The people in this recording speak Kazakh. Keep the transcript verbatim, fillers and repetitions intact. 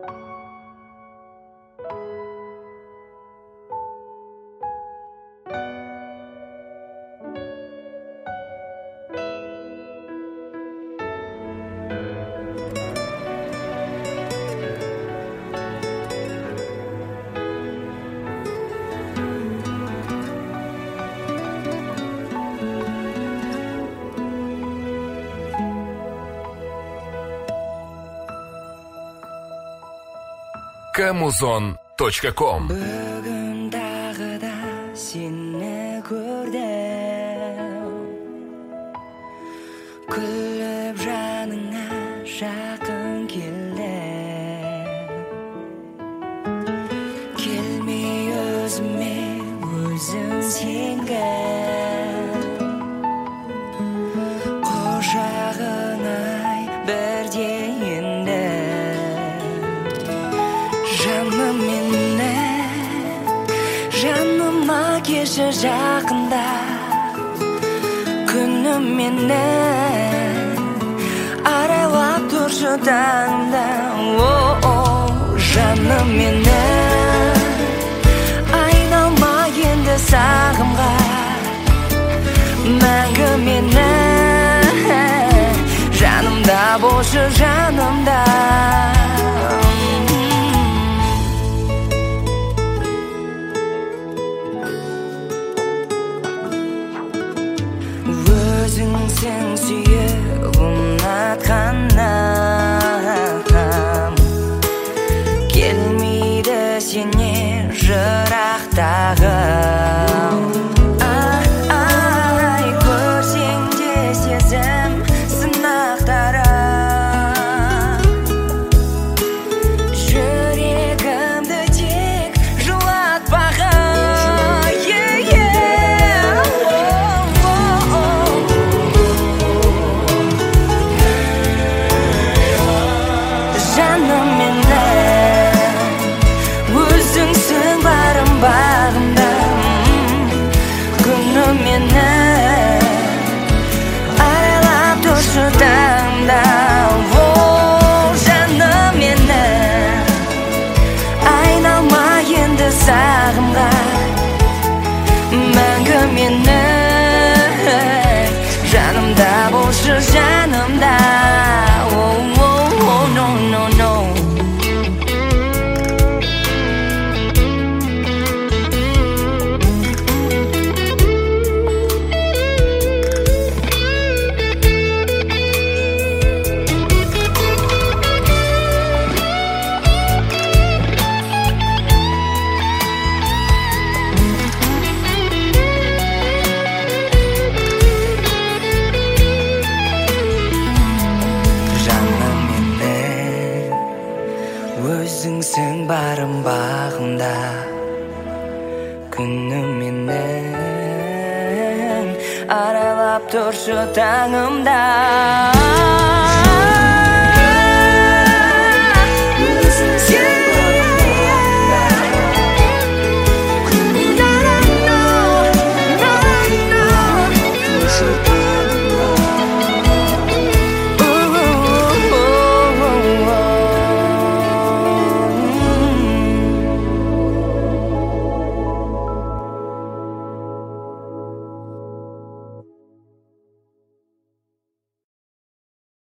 камузон точка ком. Бүгін тағы да сені көрдім, күліп жаныңа жақын келді, келмей өзіме өзің сенгін, құшағыңай бірде енді. Жаным мені, жаныма келші жақында, күнім мені аралап тұршы таңда. О-о, жаным мені, айналма енді сағымға, мәңгі мені жанымда болшы, жанымда. Өзіңсің сүйіп ұнатқаным, келмейді сенен жырақтағым. Ай, көрсең де сезім сынақтарым, жүрегімді тек жылатпағын. Бағымда күнім мені аралап тұршы таңда. О, жаным мені, айналма енді сағымға, мәңгі мені жанымда болшы, жанымда. О, о, о, no, no, no. Өзіңсің барым бағымда, күнім менің аралап тұршы таңымда. Should